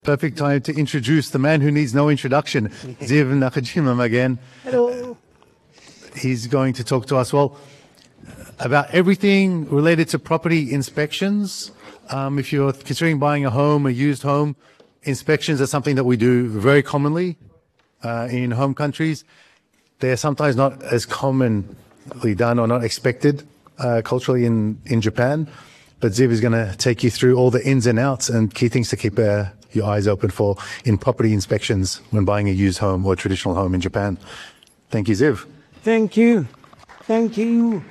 Perfect time to introduce the man who needs no introduction, Ziv Nakajima again. Hello. He's going to talk to us, about everything related to property inspections. If you're considering buying a home, a used home, inspections are something that we do very commonly in home countries. They're sometimes not as commonly done or not expected culturally in Japan. But Ziv is going to take you through all the ins and outs and key things to keep your eyes open for in property inspections when buying a used home or a traditional home in Japan. Thank you, Ziv. Thank you. Thank you.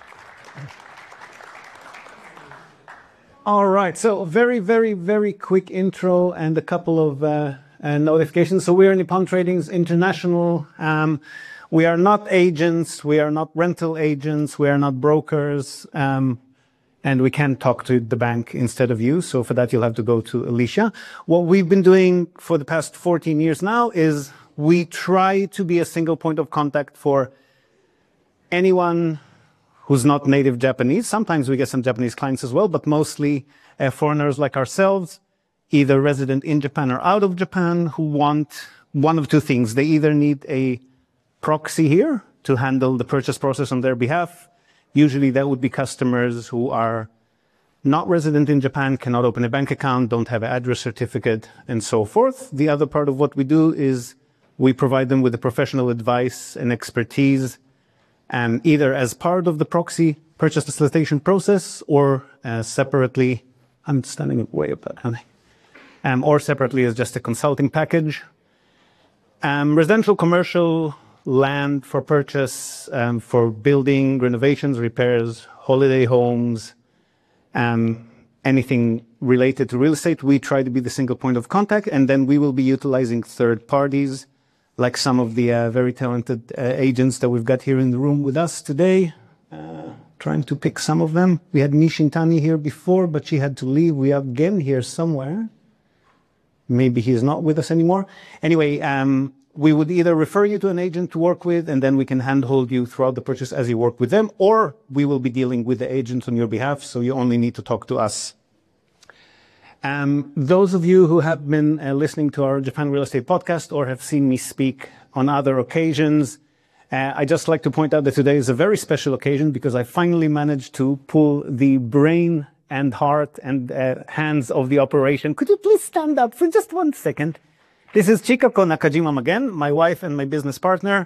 All right. So very, very, very quick intro and a couple of notifications. So we are Nippon Tradings International. We are not agents. We are not rental agents. We are not brokers. And we can talk to the bank instead of you. So for that, you'll have to go to Alicia. What we've been doing for the past 14 years now is we try to be a single point of contact for anyone who's not native Japanese. Sometimes we get some Japanese clients as well, but mostly foreigners like ourselves, either resident in Japan or out of Japan, who want one of two things. They either need a proxy here to handle the purchase process on their behalf. Usually that would be customers who are not resident in Japan, cannot open a bank account, don't have an address certificate, and so forth. The other part of what we do is we provide them with the professional advice and expertise, and either as part of the proxy purchase facilitation process or separately. I'm standing way up that, honey. Or separately as just a consulting package. Residential, commercial, land for purchase, for building, renovations, repairs, holiday homes, anything related to real estate, we try to be the single point of contact, and then we will be utilizing third parties, like some of the very talented agents that we've got here in the room with us today. Trying to pick some of them. We had Nishintani here before, but she had to leave. We have Gen here somewhere. Maybe he's not with us anymore. Anyway, we would either refer you to an agent to work with, and then we can handhold you throughout the purchase as you work with them, or we will be dealing with the agent on your behalf, so you only need to talk to us. Those of you who have been listening to our Japan Real Estate podcast or have seen me speak on other occasions, I just like to point out that today is a very special occasion because I finally managed to pull the brain and heart and hands of the operation. Could you please stand up for just 1 second? This is Chikako Nakajima again, my wife and my business partner.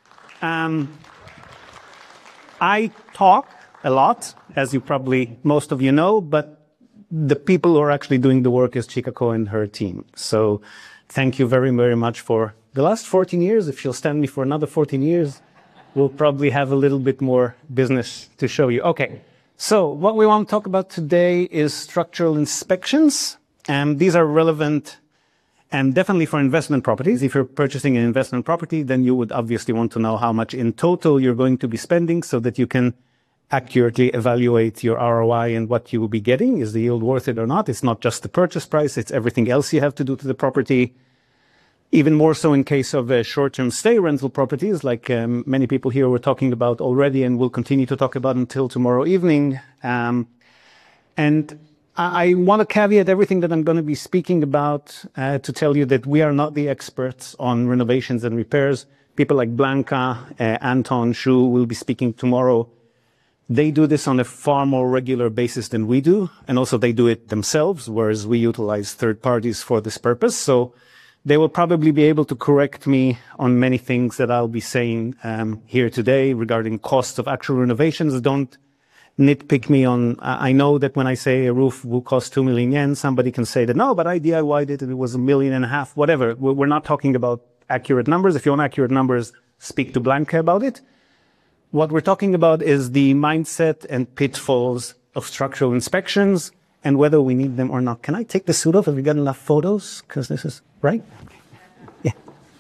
I talk a lot, as you probably, most of you know, but the people who are actually doing the work is Chikako and her team. So thank you very, very much for the last 14 years. If she'll stand me for another 14 years, we'll probably have a little bit more business to show you. Okay, so what we want to talk about today is structural inspections. These are relevant and definitely for investment properties. If you're purchasing an investment property, then you would obviously want to know how much in total you're going to be spending so that you can accurately evaluate your ROI and what you will be getting. Is the yield worth it or not? It's not just the purchase price, it's everything else you have to do to the property. Even more so in case of short-term stay rental properties, like many people here were talking about already and will continue to talk about until tomorrow evening. And I want to caveat everything that I'm going to be speaking about to tell you that we are not the experts on renovations and repairs. People like Blanca, Anton, Shu will be speaking tomorrow. They do this on a far more regular basis than we do. And also they do it themselves, whereas we utilize third parties for this purpose. So they will probably be able to correct me on many things that I'll be saying here today regarding costs of actual renovations. Don't nitpick me on, I know that when I say a roof will cost 2 million yen, somebody can say that, no, but I DIY'd it and it was 1.5 million, whatever. We're not talking about accurate numbers. If you want accurate numbers, speak to Blanca about it. What we're talking about is the mindset and pitfalls of structural inspections and whether we need them or not. Can I take the suit off? Have we got enough photos? Because this is, right? Yeah.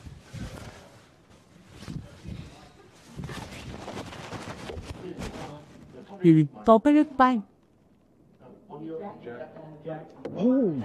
Oh.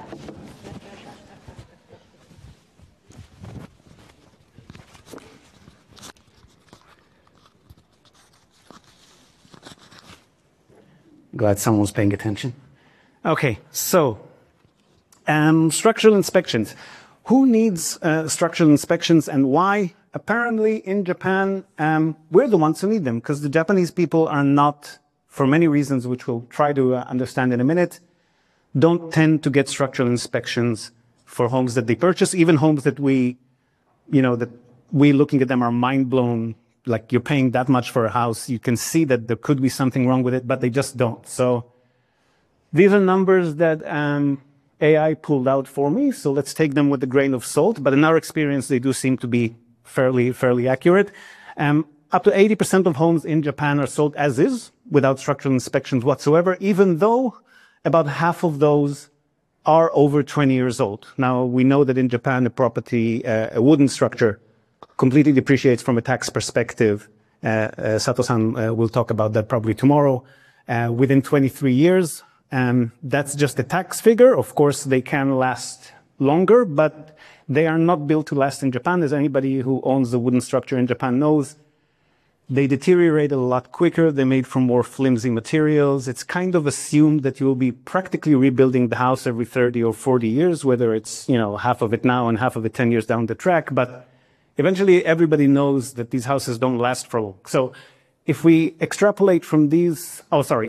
Glad someone's paying attention. Okay, so Structural inspections. Who needs structural inspections and why? Apparently in Japan, we're the ones who need them because the Japanese people are not, for many reasons, which we'll try to understand in a minute, don't tend to get structural inspections for homes that they purchase, even homes that we looking at them are mind blown. Like you're paying that much for a house. You can see that there could be something wrong with it, but they just don't. So these are numbers that AI pulled out for me. So let's take them with a grain of salt. But in our experience, they do seem to be fairly accurate. Up to 80% of homes in Japan are sold as is, without structural inspections whatsoever, even though about half of those are over 20 years old. Now, we know that in Japan, a property, a wooden structure, completely depreciates from a tax perspective. Sato-san will talk about that probably tomorrow. Within 23 years, that's just a tax figure. Of course, they can last longer, but they are not built to last in Japan. As anybody who owns a wooden structure in Japan knows, they deteriorate a lot quicker. They're made from more flimsy materials. It's kind of assumed that you will be practically rebuilding the house every 30 or 40 years, whether it's, half of it now and half of it 10 years down the track. But eventually everybody knows that these houses don't last for long. So if we extrapolate from these,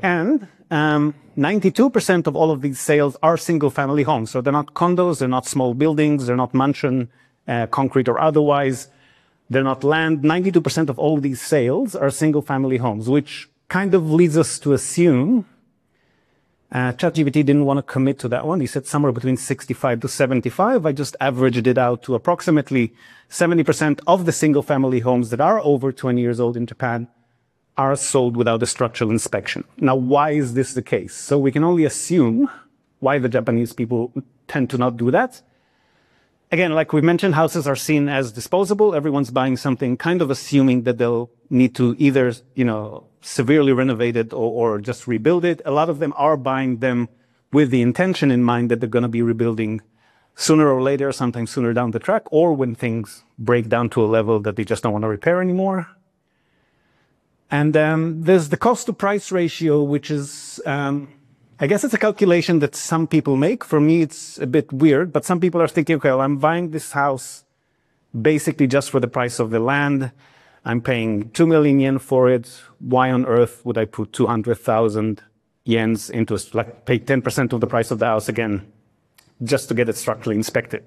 92% of all of these sales are single family homes. So they're not condos, they're not small buildings, they're not mansion, concrete or otherwise. They're not land. 92% of all these sales are single-family homes, which kind of leads us to assume, ChatGPT didn't want to commit to that one. He said somewhere between 65 to 75. I just averaged it out to approximately 70% of the single-family homes that are over 20 years old in Japan are sold without a structural inspection. Now, why is this the case? So we can only assume why the Japanese people tend to not do that. Again, like we mentioned, houses are seen as disposable. Everyone's buying something kind of assuming that they'll need to either, severely renovate it or just rebuild it. A lot of them are buying them with the intention in mind that they're going to be rebuilding sooner or later, sometimes sooner down the track, or when things break down to a level that they just don't want to repair anymore. And there's the cost to price ratio, which is, I guess it's a calculation that some people make. For me, it's a bit weird, but some people are thinking, okay, well, I'm buying this house basically just for the price of the land. I'm paying 2 million yen for it. Why on earth would I put 200,000 yens into pay 10% of the price of the house again, just to get it structurally inspected?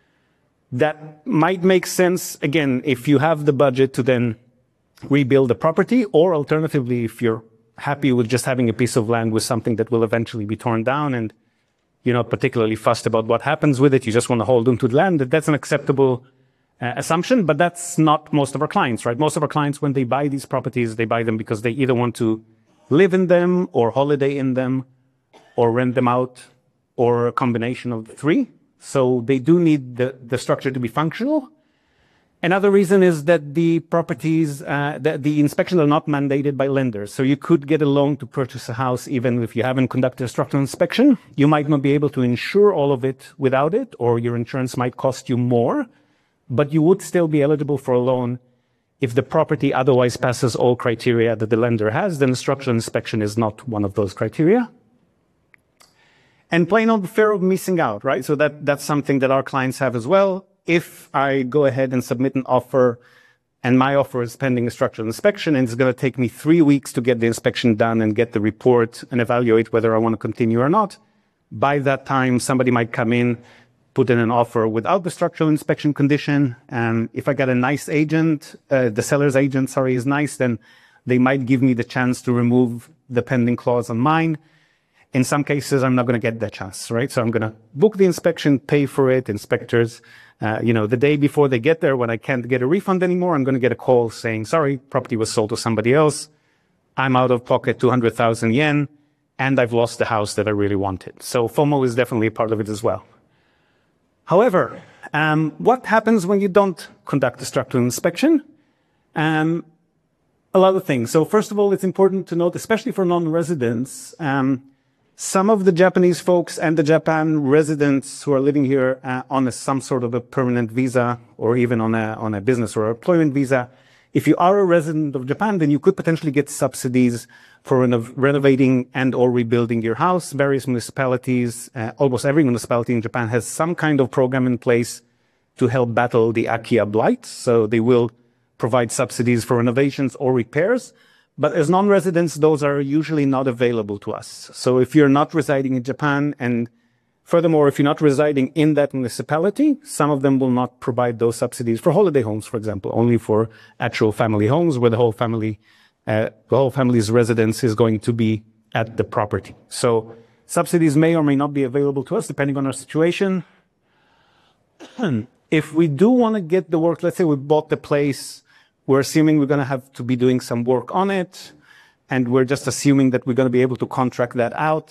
That might make sense, again, if you have the budget to then rebuild the property, or alternatively, if you're happy with just having a piece of land with something that will eventually be torn down and you're not particularly fussed about what happens with it, you just want to hold on to the land, that's an acceptable assumption, but that's not most of our clients, right? Most of our clients, when they buy these properties, they buy them because they either want to live in them or holiday in them or rent them out or a combination of the three. So they do need the structure to be functional. Another reason is that the properties, the inspections are not mandated by lenders. So you could get a loan to purchase a house even if you haven't conducted a structural inspection. You might not be able to insure all of it without it, or your insurance might cost you more, but you would still be eligible for a loan if the property otherwise passes all criteria that the lender has. Then a structural inspection is not one of those criteria. And plain old fear of missing out, right? So that's something that our clients have as well. If I go ahead and submit an offer and my offer is pending a structural inspection and it's going to take me 3 weeks to get the inspection done and get the report and evaluate whether I want to continue or not, by that time, somebody might come in, put in an offer without the structural inspection condition. And if I got a nice agent, the seller's agent, is nice, then they might give me the chance to remove the pending clause on mine. In some cases, I'm not going to get that chance, right? So I'm going to book the inspection, pay for it, inspectors. The day before they get there, when I can't get a refund anymore, I'm going to get a call saying, sorry, property was sold to somebody else. I'm out of pocket 200,000 yen, and I've lost the house that I really wanted. So FOMO is definitely a part of it as well. However, what happens when you don't conduct a structural inspection? A lot of things. So first of all, it's important to note, especially for non-residents, some of the Japanese folks and the Japan residents who are living here on some sort of a permanent visa or even on a business or employment visa if you are a resident of Japan, then you could potentially get subsidies for renovating and or rebuilding your house. Various municipalities, almost every municipality in Japan has some kind of program in place to help battle the Akiya blight. So they will provide subsidies for renovations or repairs. But as non-residents, those are usually not available to us. So if you're not residing in Japan, and furthermore, if you're not residing in that municipality, some of them will not provide those subsidies for holiday homes, for example, only for actual family homes where the whole family's residence is going to be at the property. So subsidies may or may not be available to us depending on our situation. If we do want to get the work, let's say we bought the place, we're assuming we're going to have to be doing some work on it, and we're just assuming that we're going to be able to contract that out.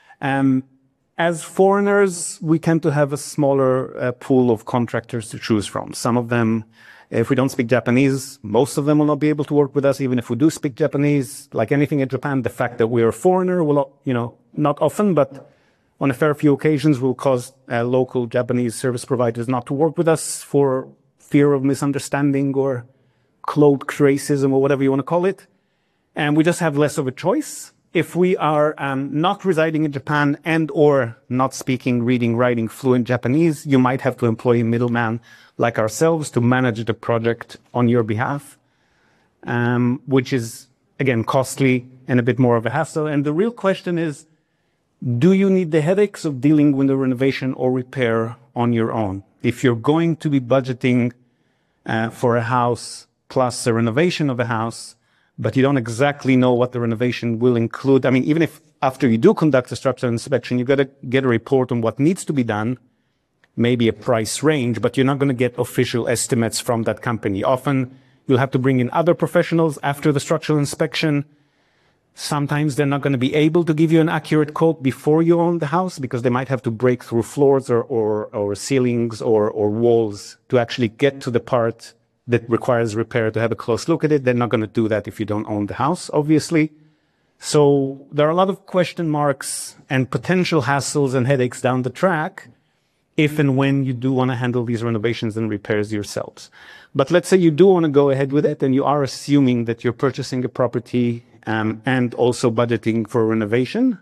As foreigners, we tend to have a smaller pool of contractors to choose from. Some of them, if we don't speak Japanese, most of them will not be able to work with us. Even if we do speak Japanese, like anything in Japan, the fact that we are a foreigner will, not often, but on a fair few occasions will cause local Japanese service providers not to work with us for fear of misunderstanding or cloaked racism or whatever you want to call it. And we just have less of a choice. If we are not residing in Japan and or not speaking, reading, writing fluent Japanese, you might have to employ a middleman like ourselves to manage the project on your behalf, which is, again, costly and a bit more of a hassle. And the real question is, do you need the headaches of dealing with the renovation or repair on your own? If you're going to be budgeting for a house plus a renovation of a house, but you don't exactly know what the renovation will include. I mean, even if after you do conduct a structural inspection, you've got to get a report on what needs to be done, maybe a price range, but you're not going to get official estimates from that company. Often you'll have to bring in other professionals after the structural inspection. Sometimes they're not going to be able to give you an accurate quote before you own the house because they might have to break through floors or ceilings or walls to actually get to the part that requires repair to have a close look at it. They're not going to do that if you don't own the house, obviously. So there are a lot of question marks and potential hassles and headaches down the track if and when you do want to handle these renovations and repairs yourselves. But let's say you do want to go ahead with it and you are assuming that you're purchasing a property and also budgeting for renovation.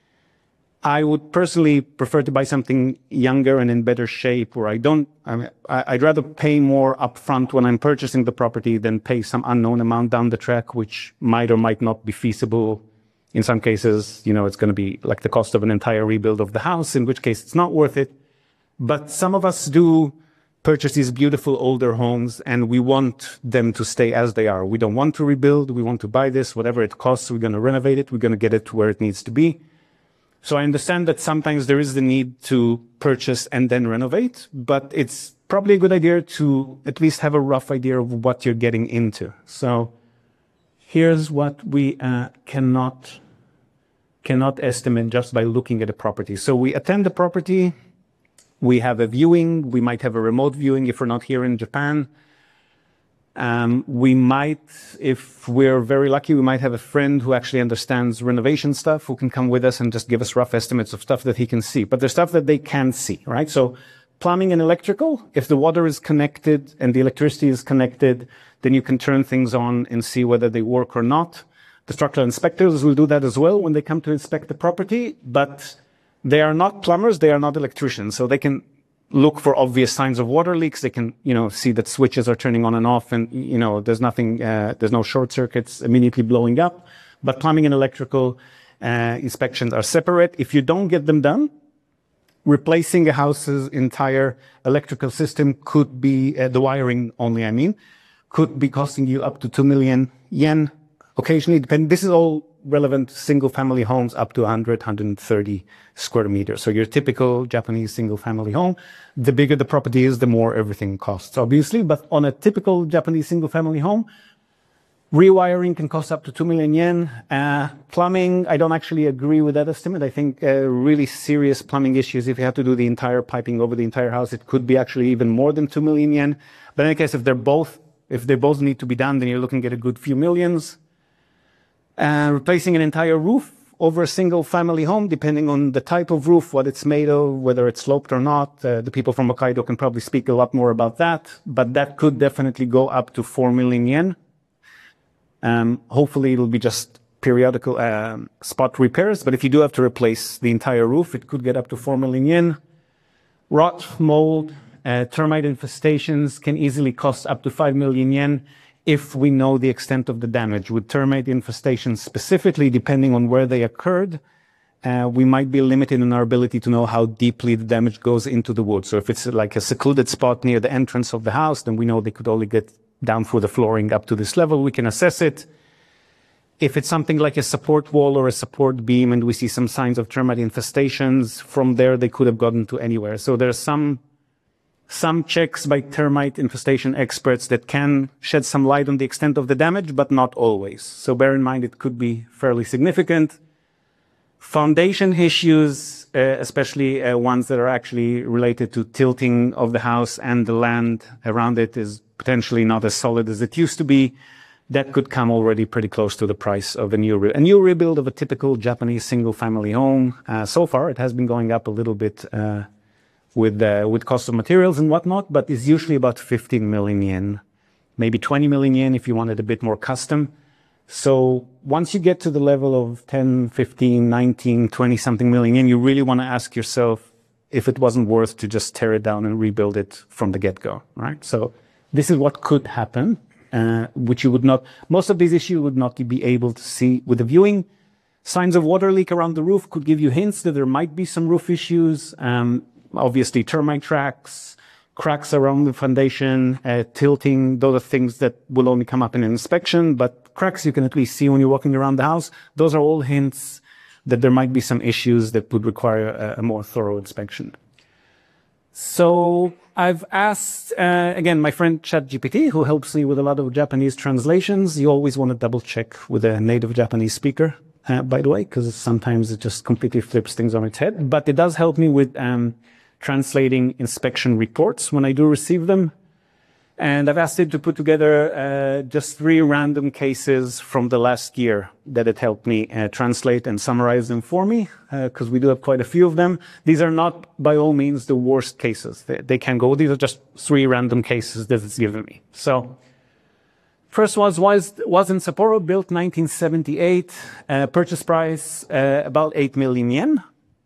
I would personally prefer to buy something younger and in better shape where I'd rather pay more upfront when I'm purchasing the property than pay some unknown amount down the track, which might or might not be feasible. In some cases, it's going to be like the cost of an entire rebuild of the house, in which case it's not worth it. But some of us do purchase these beautiful older homes and we want them to stay as they are. We don't want to rebuild. We want to buy this, whatever it costs, we're going to renovate it. We're going to get it to where it needs to be. So I understand that sometimes there is the need to purchase and then renovate, but it's probably a good idea to at least have a rough idea of what you're getting into. So here's what we cannot estimate just by looking at a property. So we attend the property, we have a viewing, we might have a remote viewing if we're not here in Japan. We might, if we're very lucky, we might have a friend who actually understands renovation stuff who can come with us and just give us rough estimates of stuff that he can see. But there's stuff that they can't see, right? So plumbing and electrical, if the water is connected and the electricity is connected, then you can turn things on and see whether they work or not. The structural inspectors will do that as well when they come to inspect the property, but they are not plumbers, they are not electricians. So they can look for obvious signs of water leaks. They can, see that switches are turning on and off and, there's nothing, there's no short circuits immediately blowing up. But plumbing and electrical inspections are separate. If you don't get them done, replacing a house's entire electrical system could be, the wiring only, could be costing you up to 2 million yen. Occasionally, this is all relevant single-family homes up to 100, 130 square meters. So your typical Japanese single-family home, the bigger the property is, the more everything costs, obviously. But on a typical Japanese single-family home, rewiring can cost up to 2 million yen. Plumbing, I don't actually agree with that estimate. I think really serious plumbing issues, if you have to do the entire piping over the entire house, it could be actually even more than 2 million yen. But in any case, if they both need to be done, then you're looking at a good few millions. Replacing an entire roof over a single family home, depending on the type of roof, what it's made of, whether it's sloped or not. The people from Hokkaido can probably speak a lot more about that, but that could definitely go up to 4 million yen Hopefully it'll be just periodical spot repairs, but if you do have to replace the entire roof, it could get up to 4 million yen. Rot, mold, termite infestations can easily cost up to 5 million yen if we know the extent of the damage. With termite infestations specifically, depending on where they occurred, we might be limited in our ability to know how deeply the damage goes into the wood. So if it's like a secluded spot near the entrance of the house, then we know they could only get down through the flooring up to this level. We can assess it. If it's something like a support wall or a support beam and we see some signs of termite infestations, from there they could have gotten to anywhere. So there's some checks by termite infestation experts that can shed some light on the extent of the damage, but not always. So bear in mind it could be fairly significant. Foundation issues, especially ones that are actually related to tilting of the house and the land around it, is potentially not as solid as it used to be. That could come already pretty close to the price of a new rebuild of a typical Japanese single-family home. So far, it has been going up a little bit with cost of materials and whatnot, but it's usually about 15 million yen, maybe 20 million yen if you want it a bit more custom. So once you get to the level of 10, 15, 19, 20 something million yen, you really want to ask yourself if it wasn't worth to just tear it down and rebuild it from the get-go, right? So this is what could happen. Which you would not, most of these issues would not be able to see with the viewing. Signs of water leak around the roof could give you hints that there might be some roof issues. Obviously termite tracks, cracks around the foundation, tilting, those are things that will only come up in an inspection, but cracks you can at least see when you're walking around the house. Those are all hints that there might be some issues that would require a more thorough inspection. So I've asked, again, my friend ChatGPT, who helps me with a lot of Japanese translations. You always want to double check with a native Japanese speaker, by the way, because sometimes it just completely flips things on its head. But it does help me with translating inspection reports when I do receive them. And I've asked it to put together just 3 random cases from the last year that it helped me translate and summarize them for me, because we do have quite a few of them. These are not, by all means, the worst cases. They can go. These are just 3 random cases that it's given me. So first was in Sapporo, built 1978, purchase price about 8 million yen.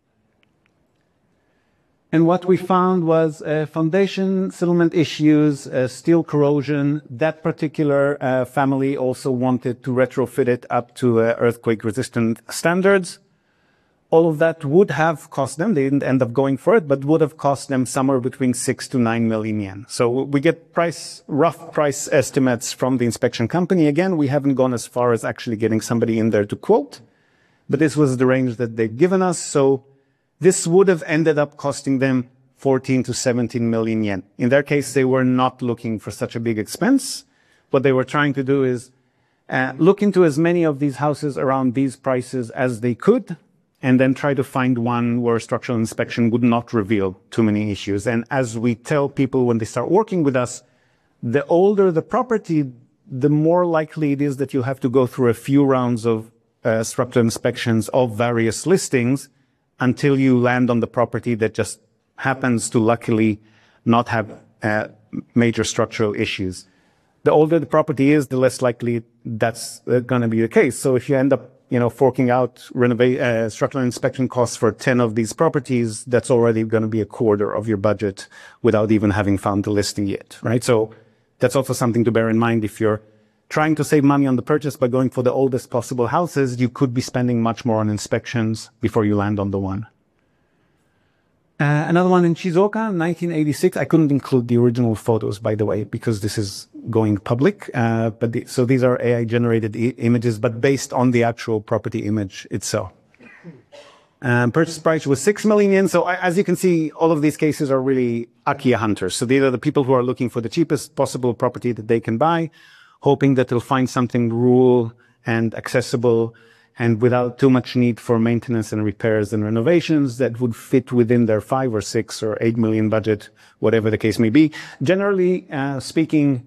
And what we found was foundation settlement issues, steel corrosion. That particular family also wanted to retrofit it up to earthquake-resistant standards. All of that would have cost them, they didn't end up going for it, but would have cost them somewhere between 6 to 9 million yen. So we get rough price estimates from the inspection company. Again, we haven't gone as far as actually getting somebody in there to quote, but this was the range that they've given us. So this would have ended up costing them 14 to 17 million yen. In their case, they were not looking for such a big expense. What they were trying to do is look into as many of these houses around these prices as they could, and then try to find one where structural inspection would not reveal too many issues. And as we tell people when they start working with us, the older the property, the more likely it is that you have to go through a few rounds of structural inspections of various listings until you land on the property that just happens to luckily not have major structural issues. The older the property is, the less likely that's going to be the case. So if you end up, forking out structural inspection costs for 10 of these properties, that's already going to be a quarter of your budget without even having found the listing yet, right? So that's also something to bear in mind. If you're trying to save money on the purchase by going for the oldest possible houses, you could be spending much more on inspections before you land on the one. Another one in Shizuoka, 1986. I couldn't include the original photos, by the way, because this is going public. So these are AI-generated images, but based on the actual property image itself. Purchase price was 6 million yen. So as you can see, all of these cases are really Akiya hunters. So these are the people who are looking for the cheapest possible property that they can buy, hoping that they'll find something rural and accessible and without too much need for maintenance and repairs and renovations that would fit within their 5 or 6 or 8 million budget, whatever the case may be. Generally speaking,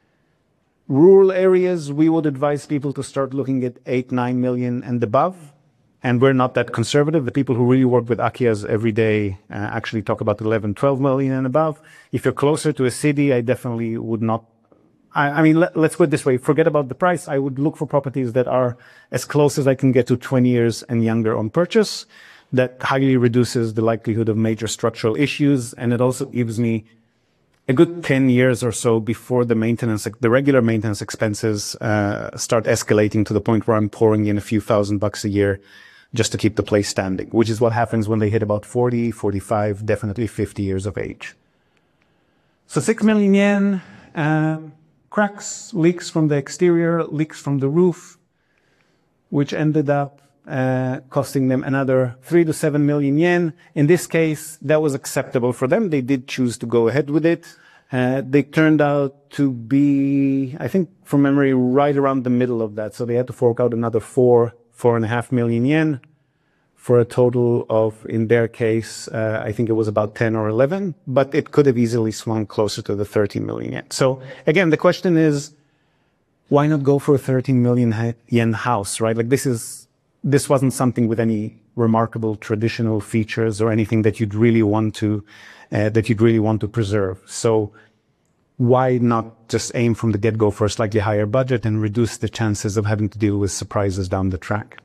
rural areas, we would advise people to start looking at 8, 9 million and above. And we're not that conservative. The people who really work with Akiyas every day actually talk about 11, 12 million and above. If you're closer to a city, I definitely would not I mean, let's put it this way. Forget about the price. I would look for properties that are as close as I can get to 20 years and younger on purchase. That highly reduces the likelihood of major structural issues. And it also gives me a good 10 years or so before the regular maintenance expenses start escalating to the point where I'm pouring in a few $1,000s a year just to keep the place standing, which is what happens when they hit about 40, 45, definitely 50 years of age. So 6 million yen, cracks, leaks from the exterior, leaks from the roof, which ended up costing them another 3 to 7 million yen. In this case, that was acceptable for them. They did choose to go ahead with it. They turned out to be, I think from memory, right around the middle of that. So they had to fork out another 4.5 million yen for a total of, in their case, I think it was about 10 or 11, but it could have easily swung closer to the 13 million yen. So again, the question is, why not go for a 13 million yen house, right? Like this wasn't something with any remarkable traditional features or anything that you'd really want to preserve. So why not just aim from the get-go for a slightly higher budget and reduce the chances of having to deal with surprises down the track?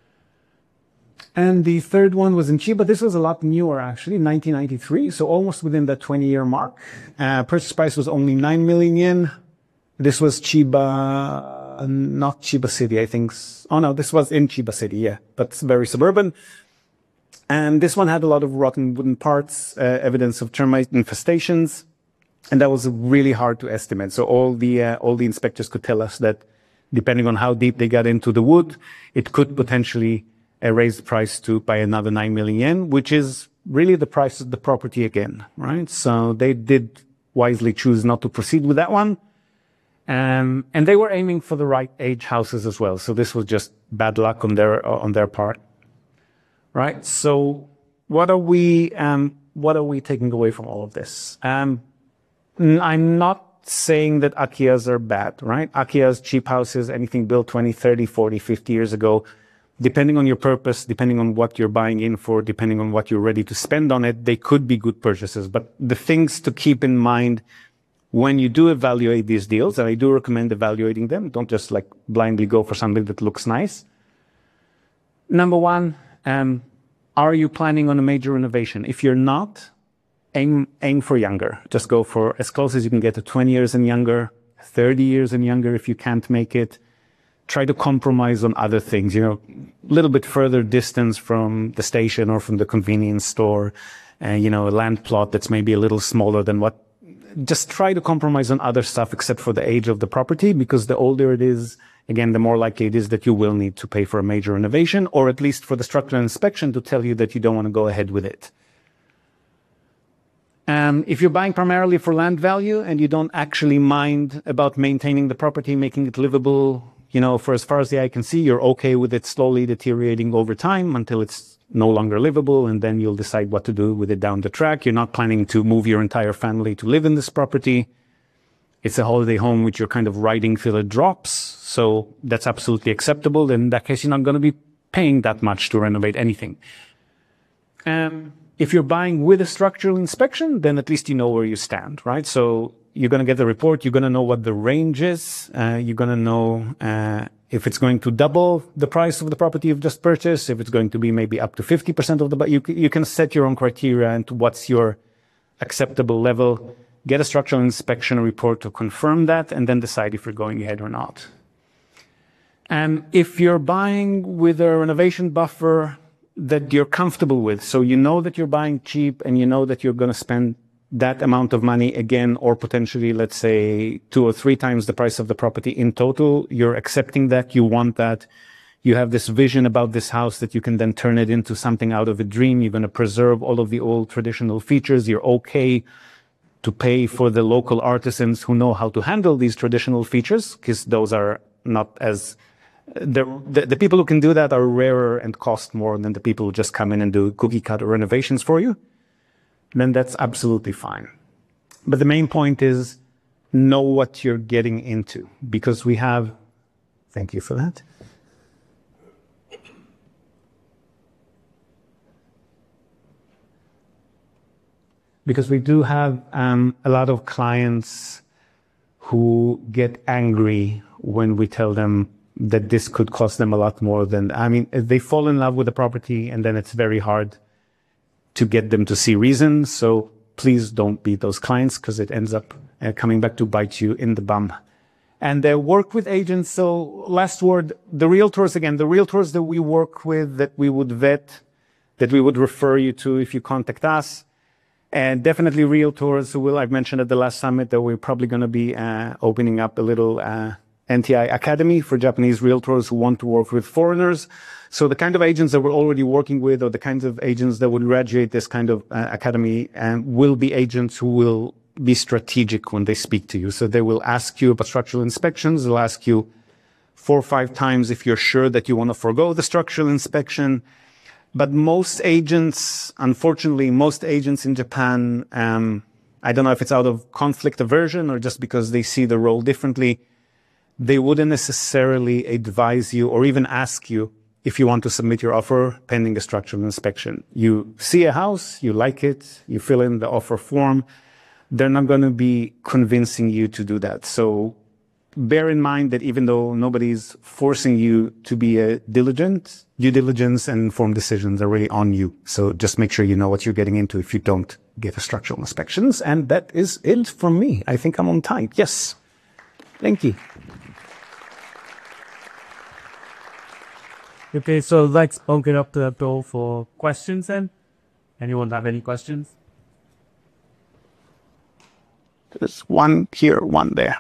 And the third one was in Chiba. This was a lot newer, actually, 1993, so almost within that 20-year mark. Purchase price was only 9 million yen. This was Chiba, not Chiba City, I think. Oh no, this was in Chiba City, yeah, but it's very suburban. And this one had a lot of rotten wooden parts, evidence of termite infestations, and that was really hard to estimate. So all the inspectors could tell us that depending on how deep they got into the wood, it could potentially raise the price by another 9 million yen, which is really the price of the property again, right? So they did wisely choose not to proceed with that one. And they were aiming for the right age houses as well. So this was just bad luck on their part, right? So what are we taking away from all of this? I'm not saying that Akiyas are bad, right? Akiyas, cheap houses, anything built 20, 30, 40, 50 years ago, depending on your purpose, depending on what you're buying in for, depending on what you're ready to spend on it, they could be good purchases. But the things to keep in mind when you do evaluate these deals, and I do recommend evaluating them, don't just like blindly go for something that looks nice. Number one, are you planning on a major renovation? If you're not, aim for younger. Just go for as close as you can get to 20 years and younger, 30 years and younger if you can't make it. Try to compromise on other things, a little bit further distance from the station or from the convenience store, a land plot that's maybe a little smaller than what. Just try to compromise on other stuff except for the age of the property, because the older it is, again, the more likely it is that you will need to pay for a major renovation, or at least for the structural inspection to tell you that you don't want to go ahead with it. If you're buying primarily for land value and you don't actually mind about maintaining the property, making it livable, for as far as the eye can see, you're okay with it slowly deteriorating over time until it's no longer livable, and then you'll decide what to do with it down the track. You're not planning to move your entire family to live in this property. It's a holiday home which you're kind of riding till it drops, so that's absolutely acceptable. In that case, you're not going to be paying that much to renovate anything. If you're buying with a structural inspection, then at least you know where you stand, right? So you're going to get the report. You're going to know what the range is. You're going to know if it's going to double the price of the property you've just purchased, if it's going to be maybe up to 50% of the, but you can set your own criteria and what's your acceptable level. Get a structural inspection report to confirm that, and then decide if you're going ahead or not. And if you're buying with a renovation buffer that you're comfortable with, so you know that you're buying cheap and you know that you're going to spend that amount of money again, or potentially, let's say, 2 or 3 times the price of the property in total, you're accepting that, you want that, you have this vision about this house that you can then turn it into something out of a dream, you're going to preserve all of the old traditional features, you're okay to pay for the local artisans who know how to handle these traditional features, because those are not as... The people who can do that are rarer and cost more than the people who just come in and do cookie cutter renovations for you. Then that's absolutely fine. But the main point is know what you're getting into, because we have, thank you for that. Because we do have a lot of clients who get angry when we tell them that this could cost them a lot more than, I mean, they fall in love with the property and then it's very hard to get them to see reasons. So please don't be those clients, because it ends up coming back to bite you in the bum. And work with agents. So last word, the realtors, again, the realtors that we work with, that we would vet, that we would refer you to if you contact us. And definitely realtors who I've mentioned at the last summit that we're probably going to be opening up a little NTI Academy for Japanese realtors who want to work with foreigners. So the kind of agents that we're already working with, or the kinds of agents that would graduate this kind of academy, will be agents who will be strategic when they speak to you. So they will ask you about structural inspections. They'll ask you 4 or 5 times if you're sure that you want to forego the structural inspection. But most agents, unfortunately, most agents in Japan, I don't know if it's out of conflict aversion or just because they see the role differently, they wouldn't necessarily advise you or even ask you if you want to submit your offer pending a structural inspection. You see a house, you like it, you fill in the offer form. They're not going to be convincing you to do that. So bear in mind that even though nobody's forcing you to be diligent, due diligence and informed decisions are really on you. So just make sure you know what you're getting into if you don't get the structural inspections. And that is it from me. I think I'm on time. Yes. Thank you. Okay, so let's open up the door for questions then. Anyone have any questions? There's one here, one there.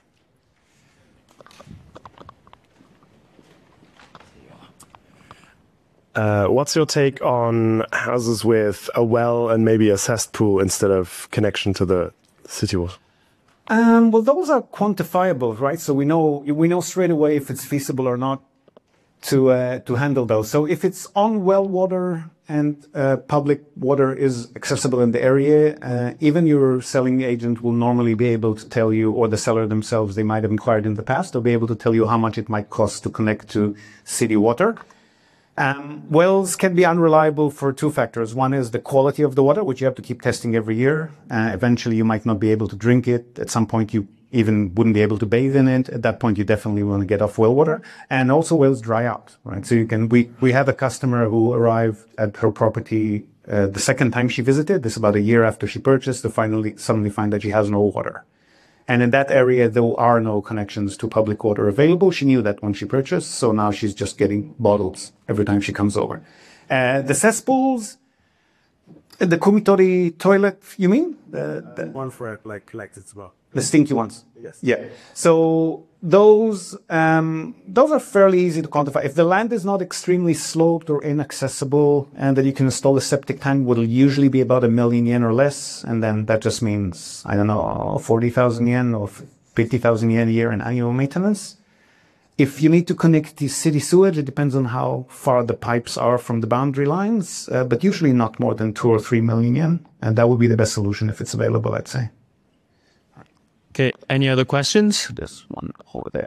What's your take on houses with a well and maybe a cesspool instead of connection to the city water? Well, those are quantifiable, right? So we know straight away if it's feasible or not to handle those. So if it's on well water and public water is accessible in the area, even your selling agent will normally be able to tell you, or the seller themselves, they might have inquired in the past, they'll be able to tell you how much it might cost to connect to city water. Wells can be unreliable for 2 factors. One is the quality of the water, which you have to keep testing every year. Eventually, you might not be able to drink it. At some point, you even wouldn't be able to bathe in it. At that point, you definitely want to get off well water. And also, wells dry out, right? So we have a customer who arrived at her property the second time she visited. This is about a year after she purchased, to finally suddenly find that she has no water. And in that area, there are no connections to public water available. She knew that when she purchased, so now she's just getting bottles every time she comes over. The cesspools, the kumitori toilet, you mean? The One for like collected as well. The stinky ones. Yes. Yeah. So those are fairly easy to quantify. If the land is not extremely sloped or inaccessible, and that you can install a septic tank, will usually be about 1 million yen or less. And then that just means, I don't know, 40,000 yen or 50,000 yen a year in annual maintenance. If you need to connect to city sewage, it depends on how far the pipes are from the boundary lines, but usually not more than 2 or 3 million yen. And that would be the best solution if it's available, I'd say. Okay, any other questions? There's one over there.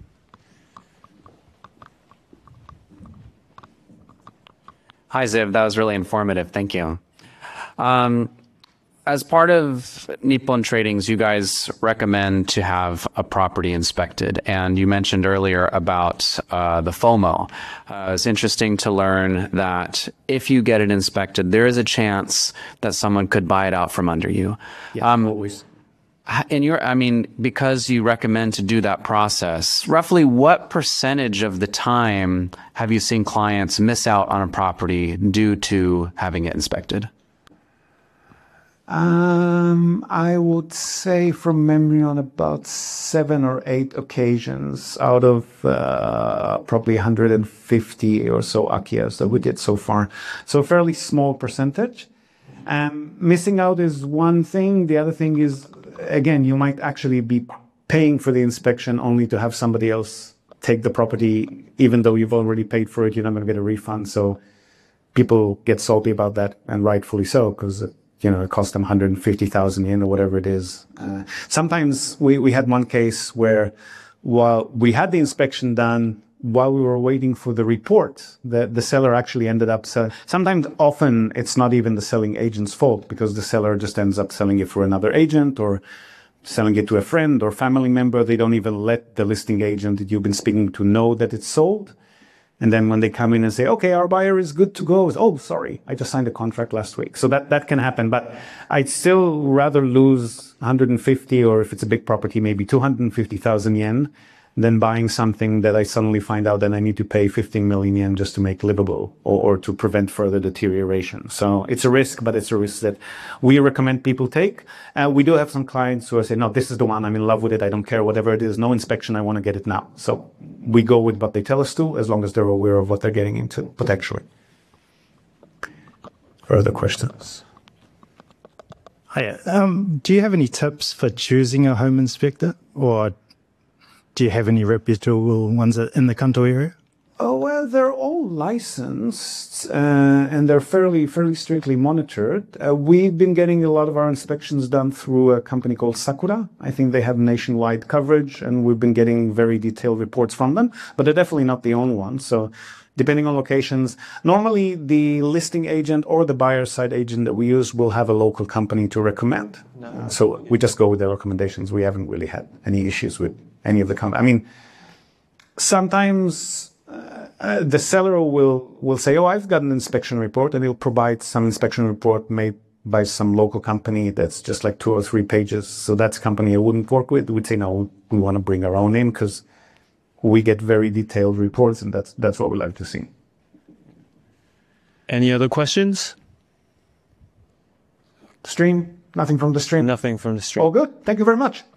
Hi, Ziv. That was really informative. Thank you. As part of Nippon Tradings, you guys recommend to have a property inspected. And you mentioned earlier about the FOMO. It's interesting to learn that if you get it inspected, there is a chance that someone could buy it out from under you. Yeah, always. Because you recommend to do that process, roughly what percentage of the time have you seen clients miss out on a property due to having it inspected? I would say from memory on about 7 or 8 occasions out of probably 150 or so Akiyas that we did so far. So a fairly small percentage. Missing out is one thing. The other thing is, again, you might actually be paying for the inspection only to have somebody else take the property, even though you've already paid for it. You're not going to get a refund. So people get salty about that, and rightfully so, because it cost them 150,000 yen or whatever it is. Sometimes we had one case where, while we had the inspection done, while we were waiting for the report, the seller actually ended up selling. Often it's not even the selling agent's fault, because the seller just ends up selling it for another agent, or selling it to a friend or family member. They don't even let the listing agent that you've been speaking to know that it's sold. And then when they come in and say, okay, our buyer is good to go, oh, sorry, I just signed a contract last week. So that can happen. But I'd still rather lose 150, or if it's a big property, maybe 250,000 yen, than buying something that I suddenly find out that I need to pay 15 million yen just to make livable, or to prevent further deterioration. So it's a risk, but it's a risk that we recommend people take. We do have some clients who are saying, no, this is the one, I'm in love with it, I don't care, whatever it is, no inspection, I want to get it now. So we go with what they tell us to, as long as they're aware of what they're getting into, potentially. Further questions? Hiya. Do you have any tips for choosing a home inspector, or do you have any reputable ones in the Kanto area? Oh, well, they're all licensed and they're fairly strictly monitored. We've been getting a lot of our inspections done through a company called Sakura. I think they have nationwide coverage, and we've been getting very detailed reports from them, but they're definitely not the only one. So depending on locations, normally the listing agent or the buyer side agent that we use will have a local company to recommend. So we just go with their recommendations. We haven't really had any issues with any of the companies. I mean, sometimes the seller will say, oh, I've got an inspection report, and he'll provide some inspection report made by some local company that's just like 2 or 3 pages. So that's a company I wouldn't work with. We'd say, no, we want to bring our own in, because we get very detailed reports, and that's what we like to see. Any other questions? Stream? Nothing from the stream? Nothing from the stream. All good. Thank you very much.